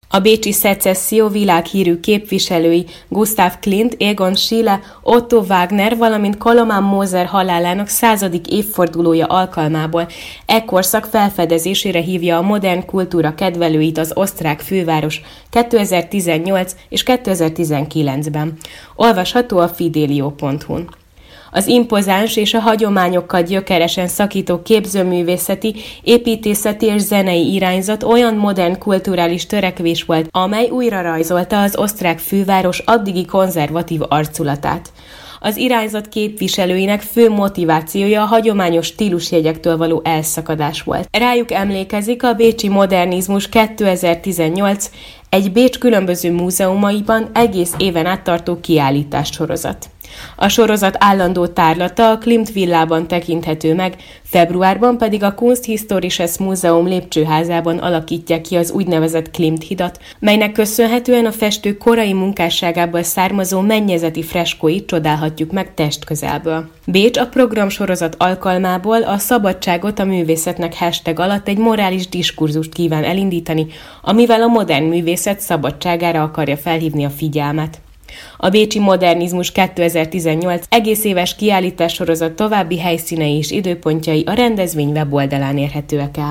A bécsi szecesszió világhírű képviselői Gustav Klimt, Egon Schiele, Otto Wagner, valamint Kaloman Moser halálának 100. évfordulója alkalmából e korszak felfedezésére hívja a modern kultúra kedvelőit az osztrák főváros 2018 és 2019-ben. Olvasható a fidelio.hu-n. Az impozáns és a hagyományokkal gyökeresen szakító képzőművészeti, építészeti és zenei irányzat olyan modern kulturális törekvés volt, amely újra rajzolta az osztrák főváros addigi konzervatív arculatát. Az irányzat képviselőinek fő motivációja a hagyományos stílusjegyektől való elszakadás volt. Rájuk emlékezik a Bécsi Modernizmus 2018, egy Bécs különböző múzeumaiban egész éven át tartó kiállítássorozat. A sorozat állandó tárlata a Klimt villában tekinthető meg, februárban pedig a Kunsthistorisches Museum lépcsőházában alakítják ki az úgynevezett Klimt hidat, melynek köszönhetően a festő korai munkásságából származó mennyezeti freskóit csodálhatjuk meg testközelből. Bécs a programsorozat alkalmából a szabadságot a művészetnek hashtag alatt egy morális diskurzust kíván elindítani, amivel a modern művészet szabadságára akarja felhívni a figyelmet. A Bécsi Modernizmus 2018 egész éves kiállítássorozat további helyszínei és időpontjai a rendezvény weboldalán érhetőek el.